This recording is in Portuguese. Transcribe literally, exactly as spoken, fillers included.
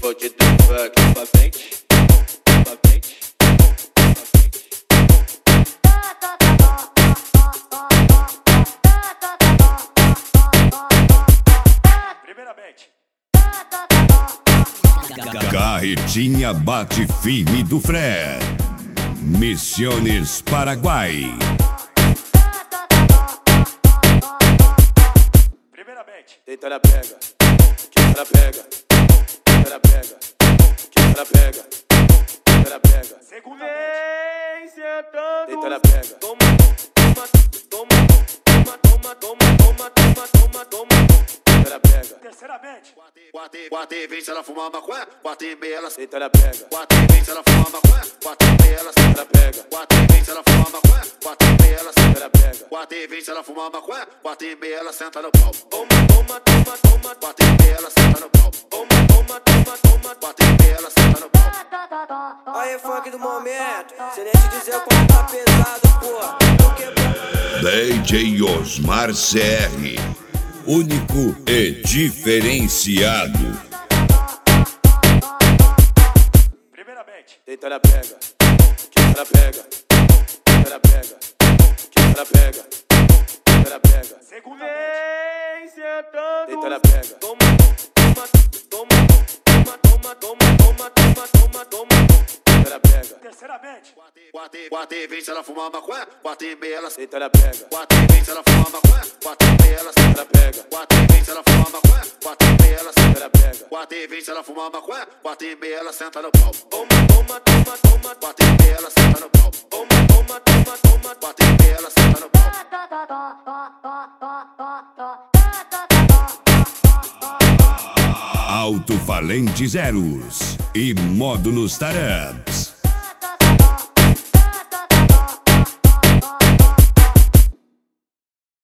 vou te dar aqui pra frente, pra frente. Primeiramente, Carretinha bate firme do Fred. Misiones Paraguai. primeiramente, Deita na pega, deita na pega, deita na pega, deita na pega, deita na pega. segundamente, Vem sentando. Deita na pega. Toma, toma, toma, toma, toma, toma, toma, toma, toma, toma. Deita na pega, terceiramente, Quatro, quatro e vinte se ela fumar maconha, quatro e meia ela senta. deita na pega, Quatro e vinte se ela fumar maconha, quatro e meia ela deita senta. na pega, Quatro e vinte se ela fumar maconha, quatro e meia ela deita senta. na pega. Quatro e vinte se ela fumar maconha, quatro e meia ela senta no pau. Toma, toma, toma, toma, Quatro e meia ela senta no pau. toma, toma, toma, toma. Quatro e meia ela senta no pau. Aí, funk do momento, sem nem te dizer como tá pesado, porra. Porque D J Osmar C R. Único e diferenciado. primeiramente, Deita na pega, deita na pega, deita na pega, deita na pega, deita na pega. segundamente, Vem sentando. Deita na pega, Toma, toma, toma, toma, toma, toma, toma, toma, toma, toma. deita na pega, terceiramente, Quatro, quatro e vinte se ela fumar maconha, quatro e meia ela senta. deita na pega, Quatro e vinte se ela fumar maconha, quatro e meia ela deita senta. na pega, Quatro e vinte se ela fumar maconha, quatro e meia ela deita senta. na pega, Quatro e vinte se ela fumar maconha, quatro e meia ela senta no pau. Toma, toma, toma, toma, Quatro e meia ela senta no pau. toma, toma, toma, toma. Quatro e meia ela senta no pau. Alto-falante zeros. E modo nos taraps.